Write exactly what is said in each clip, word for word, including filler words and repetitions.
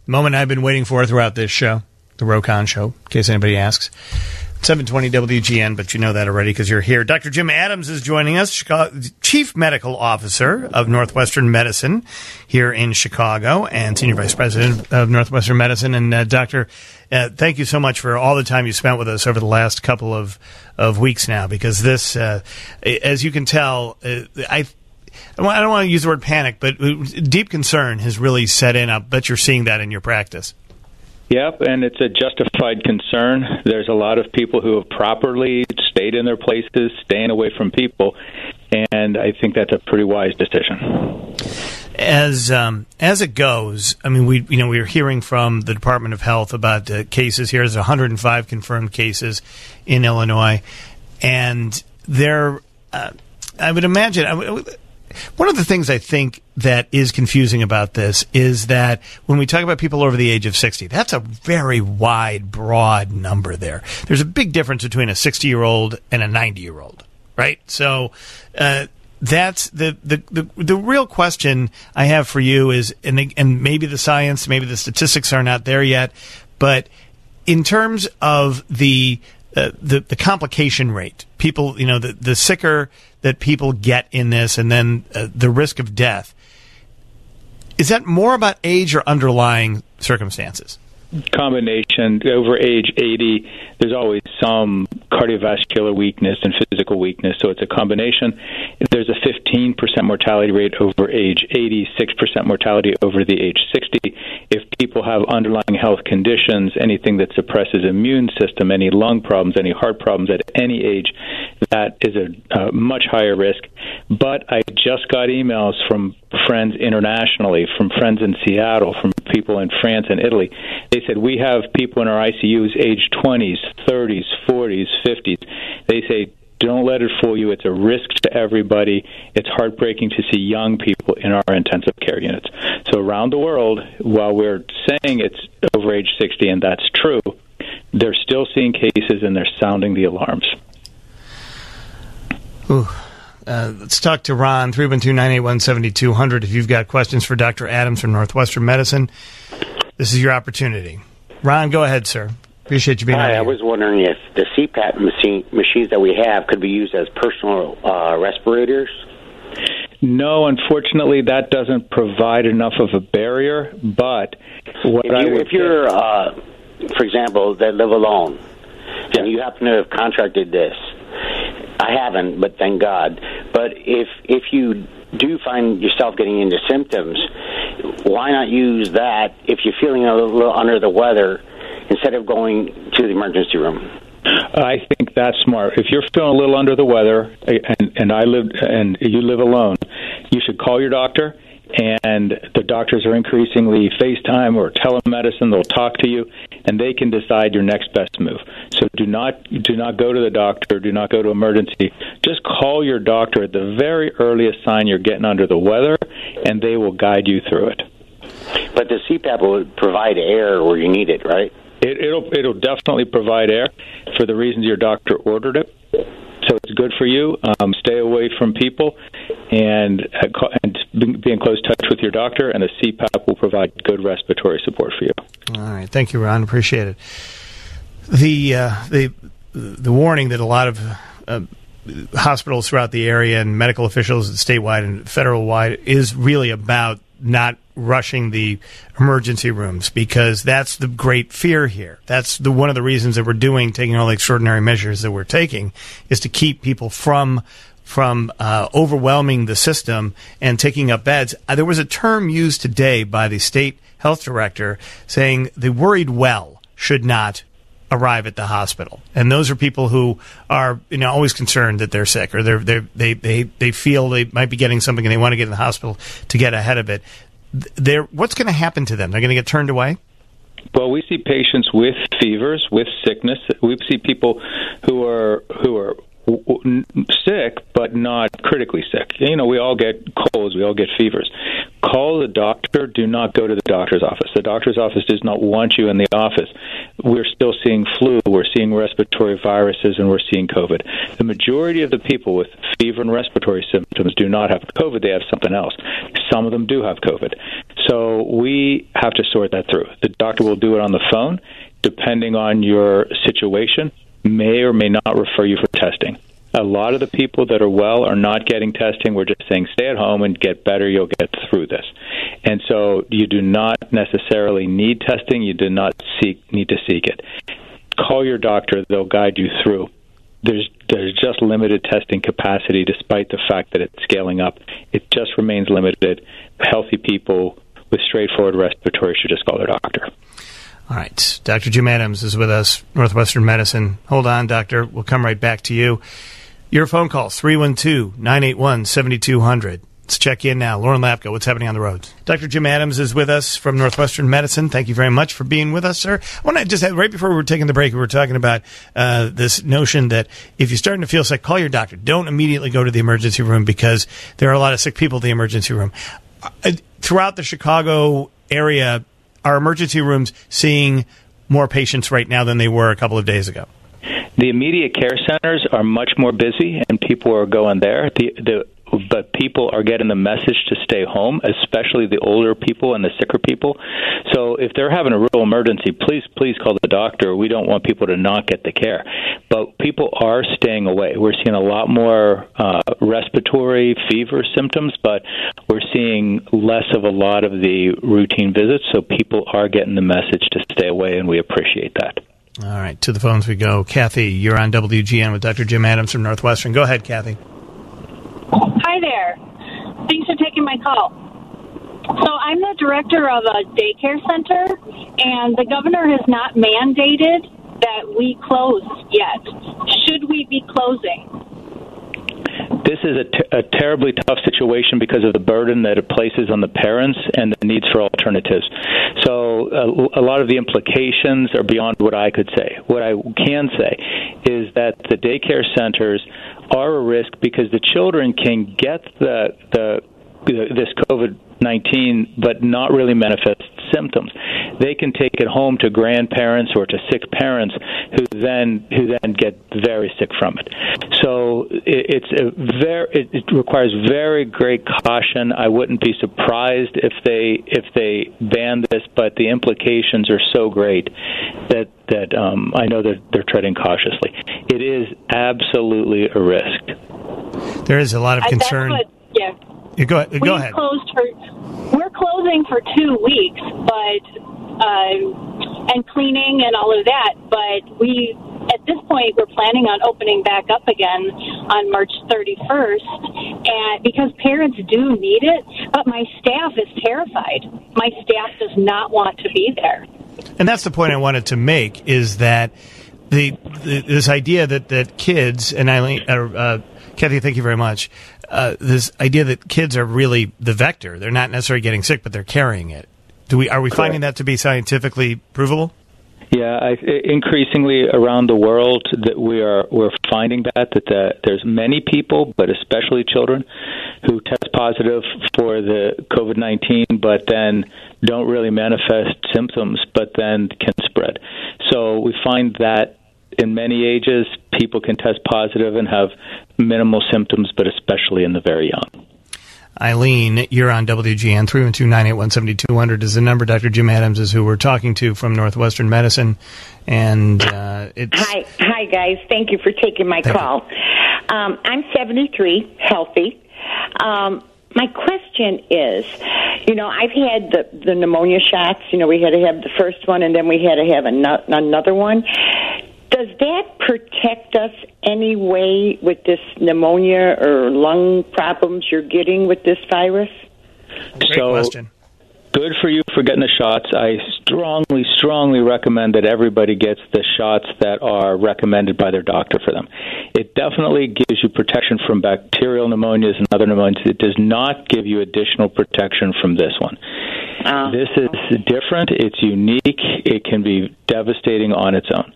Moment I've been waiting for throughout this show, the Rokon Show, in case anybody asks. seven twenty W G N, but you know that already because you're here. Doctor Jim Adams is joining us, Chicago, Chief Medical Officer of Northwestern Medicine here in Chicago and Senior Vice President of Northwestern Medicine. And, uh, Doctor, uh, thank you so much for all the time you spent with us over the last couple of, of weeks now, because this, uh, as you can tell, uh, I I don't want to use the word panic, but deep concern has really set in. I bet you're seeing that in your practice. Yep, and it's a justified concern. There's a lot of people who have properly stayed in their places, staying away from people, and I think that's a pretty wise decision. As um, as it goes, I mean, we you know we are hearing from the Department of Health about uh, cases here. There's one hundred five confirmed cases in Illinois, and there, uh, I would imagine. I would, One of the things I think that is confusing about this is that when we talk about people over the age of sixty, that's a very wide, broad number there. There's a big difference between a sixty-year-old and a ninety-year-old, right? So uh, that's the, the, the, the real question I have for you is, and, and maybe the science, maybe the statistics are not there yet, but in terms of the Uh, the the complication rate, people, you know, the, the sicker that people get in this, and then uh, the risk of death, is that more about age or underlying circumstances? Combination. Over age eighty, there's always some cardiovascular weakness and physical weakness, so it's a combination. There's a fifteen percent mortality rate over age eighty, six percent mortality over the age sixty. If people have underlying health conditions, anything that suppresses immune system, any lung problems, any heart problems at any age, that is a uh, much higher risk. But I just got emails from friends internationally, from friends in Seattle, from people in France and Italy. They said, we have people in our I C Us age twenties, thirties, forties, fifties. They say, don't let it fool you. It's a risk to everybody. It's heartbreaking to see young people in our intensive care units. So around the world, while we're saying it's over age sixty, and that's true, they're still seeing cases and they're sounding the alarms. Ooh. Uh, let's talk to Ron, three one two, nine eight one, seven two zero zero. If you've got questions for Doctor Adams from Northwestern Medicine, this is your opportunity. Ron, go ahead, sir. Appreciate you being Hi, on here. I was wondering if the C PAP machine, machines that we have could be used as personal uh, respirators. No, unfortunately, that doesn't provide enough of a barrier. But what if, I you, would if you're, uh, for example, that live alone, yeah. and you happen to have contracted this, I haven't, but thank God. But if if you do find yourself getting into symptoms, why not use that if you're feeling a little under the weather instead of going to the emergency room? I think that's smart. If you're feeling a little under the weather, and, and I live and you live alone, you should call your doctor. And the doctors are increasingly FaceTime or telemedicine. They'll talk to you, and they can decide your next best move. So do not do not go to the doctor. Do not go to emergency. Just call your doctor at the very earliest sign you're getting under the weather, and they will guide you through it. But the C PAP will provide air where you need it, right? It, it'll it'll definitely provide air for the reasons your doctor ordered it. So it's good for you. Um, stay away from people and, uh, and be in close touch with your doctor, and a C PAP will provide good respiratory support for you. All right. Thank you, Ron. Appreciate it. The, uh, the, the warning that a lot of uh, hospitals throughout the area and medical officials statewide and federal-wide is really about not rushing the emergency rooms, because that's the great fear here. That's the one of the reasons that we're doing, taking all the extraordinary measures that we're taking, is to keep people from from uh, overwhelming the system and taking up beds. Uh, there was a term used today by the state health director saying the worried well should not arrive at the hospital, and those are people who are, you know, always concerned that they're sick, or they're, they're, they they they feel they might be getting something and they want to get in the hospital to get ahead of it. They're, what's going to happen to them? They're going to get turned away? Well, we see patients with fevers, with sickness. We see people who are who are w- w- sick, but not critically sick. You know, we all get colds, we all get fevers. Call the doctor. Do not go to the doctor's office. The doctor's office does not want you in the office. We're still seeing flu, we're seeing respiratory viruses, and we're seeing COVID. The majority of the people with fever and respiratory symptoms do not have COVID. They have something else. Some of them do have COVID. So we have to sort that through. The doctor will do it on the phone, depending on your situation, may or may not refer you for testing. A lot of the people that are well are not getting testing. We're just saying stay at home and get better. You'll get through this. And so you do not necessarily need testing. You do not seek need to seek it. Call your doctor. They'll guide you through. There's there's just limited testing capacity despite the fact that it's scaling up. It just remains limited. Healthy people with straightforward respiratory should just call their doctor. All right. Doctor Jim Adams is with us, Northwestern Medicine. Hold on, doctor. We'll come right back to you. Your phone call, three one two, nine eight one, seven two zero zero. Let's check in now. Lauren Lapko, what's happening on the roads? Doctor Jim Adams is with us from Northwestern Medicine. Thank you very much for being with us, sir. I want to just have, right before we were taking the break, we were talking about uh, this notion that if you're starting to feel sick, call your doctor. Don't immediately go to the emergency room because there are a lot of sick people in the emergency room. Uh, throughout the Chicago area, are emergency rooms seeing more patients right now than they were a couple of days ago? The immediate care centers are much more busy, and people are going there. The, the, but people are getting the message to stay home, especially the older people and the sicker people. So if they're having a real emergency, please, please call the doctor. We don't want people to not get the care. But people are staying away. We're seeing a lot more uh, respiratory fever symptoms, but we're seeing less of a lot of the routine visits. So people are getting the message to stay away, and we appreciate that. All right, to the phones we go. Kathy, you're on W G N with Doctor Jim Adams from Northwestern. Go ahead, Kathy. Hi there. Thanks for taking my call. So I'm the director of a daycare center, and the governor has not mandated that we close yet. Should we be closing? This is a, t- a terribly tough situation because of the burden that it places on the parents and the needs for alternatives. So a, a lot of the implications are beyond what I could say. What I can say is that the daycare centers are a risk because the children can get the the this COVID nineteen but not really manifest symptoms. They can take it home to grandparents or to sick parents who then who then get very sick from it. So it, it's a very it, it requires very great caution. I wouldn't be surprised if they if they ban this, but the implications are so great that that um, I know that they're treading cautiously. It is absolutely a risk. There is a lot of concern. What, yeah. You go ahead. Go We've ahead. Closed for, we're closing for two weeks, but uh, and cleaning and all of that. But we, at this point, we're planning on opening back up again on March thirty-first, and because parents do need it. But my staff is terrified. My staff does not want to be there. And that's the point I wanted to make: is that the, the this idea that that kids and Eileen, uh, uh, Kathy, thank you very much. Uh, this idea that kids are really the vector. They're not necessarily getting sick, but they're carrying it. Do we are we Correct. Finding that to be scientifically provable? Yeah, I, increasingly around the world that we are we're finding that that the, there's many people, but especially children, who test positive for the COVID nineteen, but then don't really manifest symptoms, but then can spread. So we find that in many ages, people can test positive and have minimal symptoms, but especially in the very young. Eileen, you're on W G N. three one two, nine eight one, seven two zero zero is the number. Doctor Jim Adams is who we're talking to from Northwestern Medicine. And uh, it's... Hi, hi, guys. Thank you for taking my call. Um, I'm seventy-three, healthy. Um, my question is, you know, I've had the, the pneumonia shots. You know, we had to have the first one, and then we had to have an- another one. Does that protect us any way with this pneumonia or lung problems you're getting with this virus? Great so, question. Good for you for getting the shots. I strongly, strongly recommend that everybody gets the shots that are recommended by their doctor for them. It definitely gives you protection from bacterial pneumonias and other pneumonias. It does not give you additional protection from this one. Uh, this is different. It's unique. It can be devastating on its own.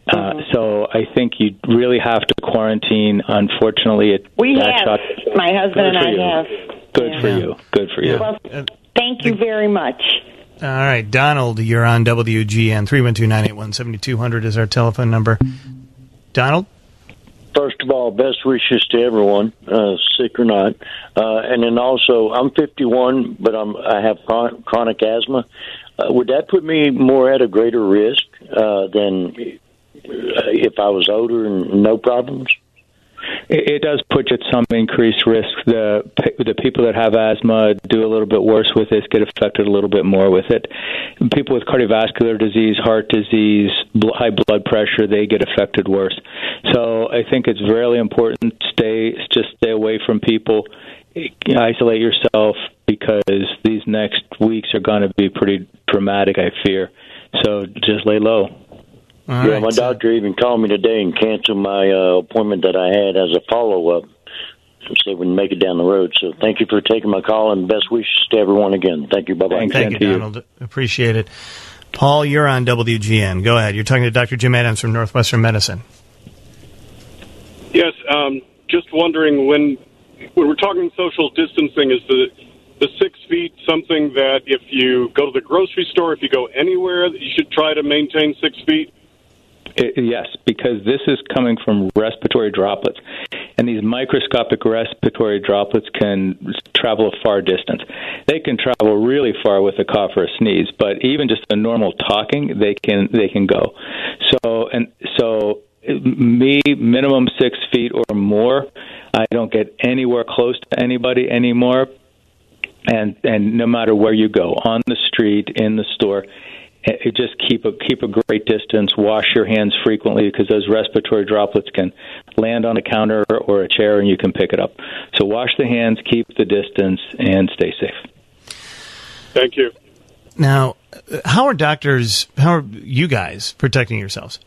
Uh, so I think you really have to quarantine. Unfortunately, it we that have. shot, My husband and I you. have. Good yeah. for you. Good for you. Well, thank you very much. All right, Donald, you're on W G N. three one two, nine eight one, seven two zero zero is our telephone number. Donald? First of all, best wishes to everyone, uh, sick or not. Uh, and then also, I'm fifty-one, but I'm, I have chron- chronic asthma. Uh, would that put me more at a greater risk uh, than if I was older and no problems? It, it does put you at some increased risk. The the people that have asthma do a little bit worse with it, get affected a little bit more with it. People with cardiovascular disease, heart disease, bl- high blood pressure, they get affected worse. So I think it's really important. Stay, just stay away from people. Isolate yourself because these next weeks are going to be pretty dramatic, I fear. So just lay low. All yeah, right. My doctor even called me today and canceled my uh, appointment that I had as a follow-up. Said we can make it down the road. So thank you for taking my call, and best wishes to everyone again. Thank you. Bye-bye. Thank, Thank you, Donald. You. Appreciate it. Paul, you're on W G N. Go ahead. You're talking to Doctor Jim Adams from Northwestern Medicine. Yes, um, just wondering, when when we're talking social distancing, is the the six feet something that if you go to the grocery store, if you go anywhere, that you should try to maintain six feet? It, yes, because this is coming from respiratory droplets, and these microscopic respiratory droplets can travel a far distance. They can travel really far with a cough or a sneeze, but even just a normal talking, they can they can go. So and so, me minimum six feet or more. I don't get anywhere close to anybody anymore, and and no matter where you go, on the street, in the store. It just keep a keep a great distance. Wash your hands frequently because those respiratory droplets can land on a counter or a chair and you can pick it up. So wash the hands, keep the distance, and stay safe. Thank you. Now, how are doctors, how are you guys protecting yourselves?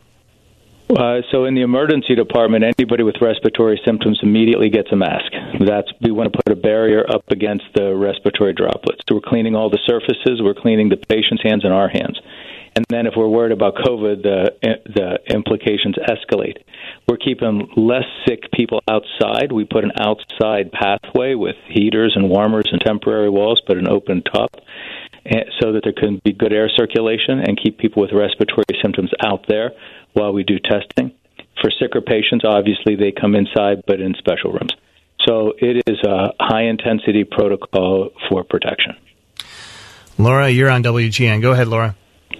Uh, so in the emergency department, anybody with respiratory symptoms immediately gets a mask. That's we want to put a barrier up against the respiratory droplets. So we're cleaning all the surfaces. We're cleaning the patient's hands and our hands. And then if we're worried about COVID, the the implications escalate. We're keeping less sick people outside. We put an outside pathway with heaters and warmers and temporary walls, but an open top, so that there can be good air circulation and keep people with respiratory symptoms out there while we do testing. For sicker patients, obviously, they come inside, but in special rooms. So it is a high-intensity protocol for protection. Laura, you're on W G N. Go ahead, Laura.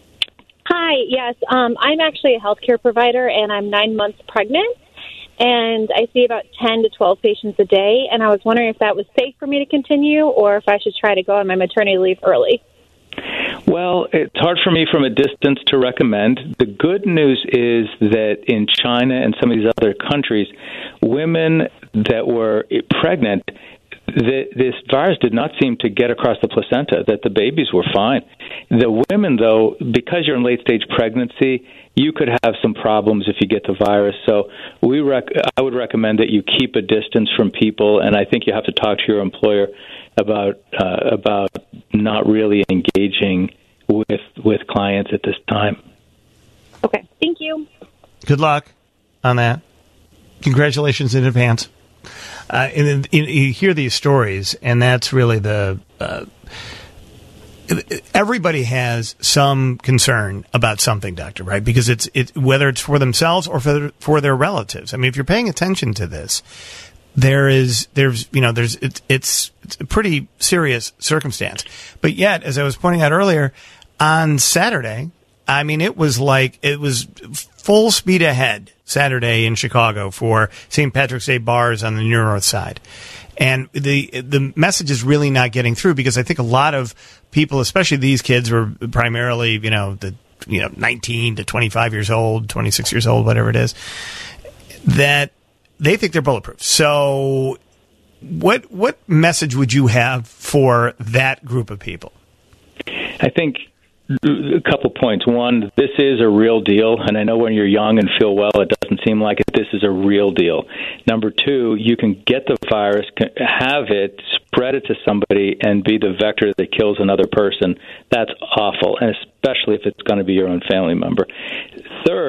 Hi, yes. Um, I'm actually a healthcare provider, and I'm nine months pregnant, and I see about ten to twelve patients a day, and I was wondering if that was safe for me to continue or if I should try to go on my maternity leave early. Well, it's hard for me from a distance to recommend. The good news is that in China and some of these other countries, women that were pregnant, the, this virus did not seem to get across the placenta, that the babies were fine. The women, though, because you're in late-stage pregnancy, you could have some problems if you get the virus. So we rec- I would recommend that you keep a distance from people, and I think you have to talk to your employer about uh, about not really engaging with with clients at this time. Okay, thank you. Good luck on that. Congratulations in advance. Uh, and, and you hear these stories, and that's really the. Uh, everybody has some concern about something, Doctor, right? Because it's it whether it's for themselves or for for their relatives. I mean, if you're paying attention to this, there is there's you know there's it's it's, it's a pretty serious circumstance. But yet, as I was pointing out earlier, on Saturday, I mean, it was like it was full speed ahead Saturday in Chicago for Saint Patrick's Day bars on the Near North Side. And the the message is really not getting through because I think a lot of people, especially these kids, were primarily, you know, the you know nineteen to twenty-five years old, twenty-six years old, whatever it is, that they think they're bulletproof. So what what message would you have for that group of people? I think a couple points. One, this is a real deal, and I know when you're young and feel well, it doesn't seem like it. This is a real deal. Number two, you can get the virus, have it, spread it to somebody, and be the vector that kills another person. That's awful, and especially if it's going to be your own family member. Third,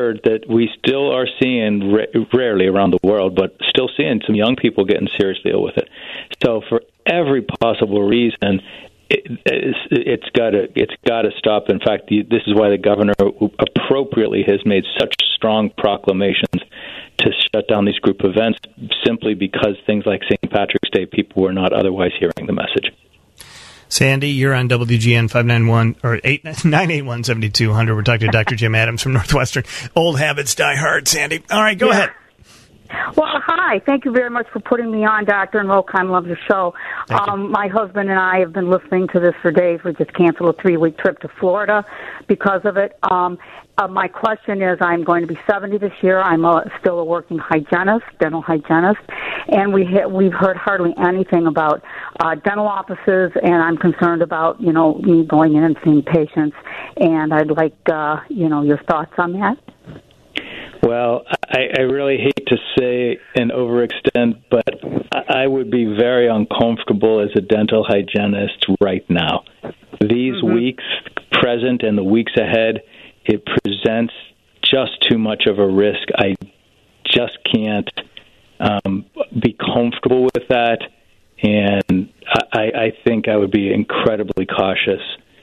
heard that we still are seeing, ra- rarely around the world, but still seeing some young people getting seriously ill with it. So for every possible reason, it, it's, it's got to it's got to stop. In fact, the, this is why the governor appropriately has made such strong proclamations to shut down these group events, simply because things like Saint Patrick's Day, people were not otherwise hearing the message. Sandy, you're on W G N five nine one or eight nine eight one seventy two hundred. We're talking to Doctor Jim Adams from Northwestern. Old habits die hard, Sandy. All right, go yeah. ahead. Well, hi. Thank you very much for putting me on, Doctor And Lockhart. Love your show. Um, my husband and I have been listening to this for days. We just canceled a three-week trip to Florida because of it. Um, uh, my question is, I'm going to be seventy this year. I'm a, still a working hygienist, dental hygienist, and we ha- we've heard hardly anything about uh, dental offices, and I'm concerned about, you know, me going in and seeing patients, and I'd like, uh, you know, your thoughts on that. Well, I, I really hate to say and overextend, but I would be very uncomfortable as a dental hygienist right now. These mm-hmm. weeks present and the weeks ahead, it presents just too much of a risk. I just can't um, be comfortable with that, and I, I think I would be incredibly cautious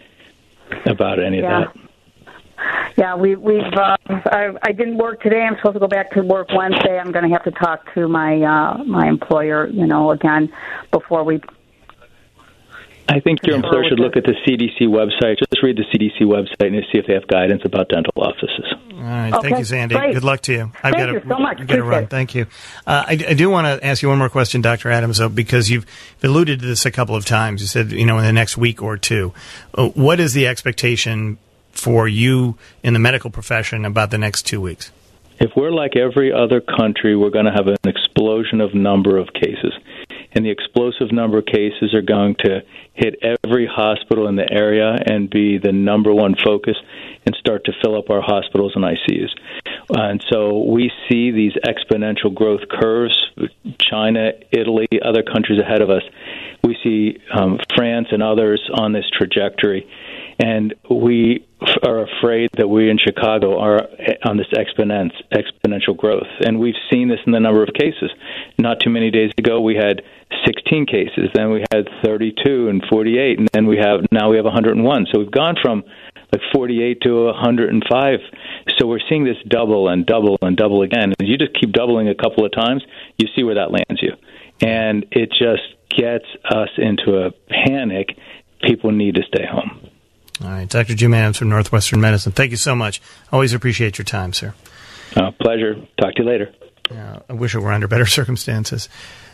about any yeah. of that. Yeah, we, we've. Uh, I, I didn't work today. I'm supposed to go back to work Wednesday. I'm going to have to talk to my uh, my employer, you know, again before we. I think your employer should look at the C D C website. Just read the C D C website and see if they have guidance about dental offices. All right, okay, thank you, Sandy. Great. Good luck to you. I've thank got you to, so much. I've got to run. Thank you. Uh, I, I do want to ask you one more question, Doctor Adams, though, because you've alluded to this a couple of times. You said, you know, in the next week or two. Uh, what is the expectation for you in the medical profession about the next two weeks? If we're like every other country, we're going to have an explosion of number of cases. And the explosive number of cases are going to hit every hospital in the area and be the number one focus and start to fill up our hospitals and I C Us. Uh, and so we see these exponential growth curves, China, Italy, other countries ahead of us. We see um, France and others on this trajectory. And we are afraid that we in Chicago are on this exponent, exponential growth. And we've seen this in the number of cases. Not too many days ago, we had sixteen cases. Then we had thirty-two and forty-eight. And then we have now we have one hundred one. So we've gone from like forty-eight to one hundred five. So we're seeing this double and double and double again. And you just keep doubling a couple of times, you see where that lands you. And it just gets us into a panic. People need to stay home. All right, Doctor Jim Adams from Northwestern Medicine. Thank you so much. Always appreciate your time, sir. Uh, pleasure. Talk to you later. Uh, I wish it were under better circumstances.